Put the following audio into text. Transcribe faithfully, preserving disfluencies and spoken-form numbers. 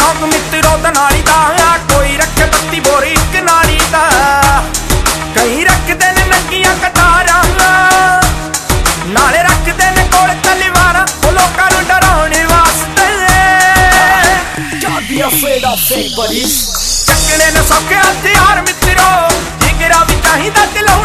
शौक मित्रों दा नाली दा, कोई रखे बत्ती बोरी एक नाली दा, कई रखदे ने नंगियां कटारां, नाले रखदे ने कोल तलवारां, ओ लोकां नूं डराउण वास्ते। चकने ने सौखे हथियार मित्रों, जिगरा भी चाहिदा दिलों